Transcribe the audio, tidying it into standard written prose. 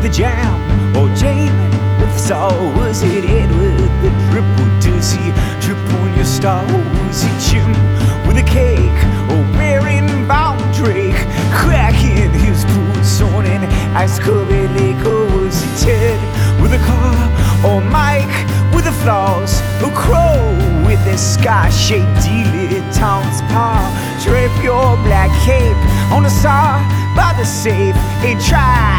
the jam, or Jane with the soul. Was it Edward the triple dizzy? Triple your star. Was it Jim with a cake, or wearing bound Drake, cracking his boots on an ice-covered lake? Or was it Ted with a car, or Mike with the flaws, or Crow with a sky-shaped dilettante's paw? Drape your black cape on the saw by the safe and try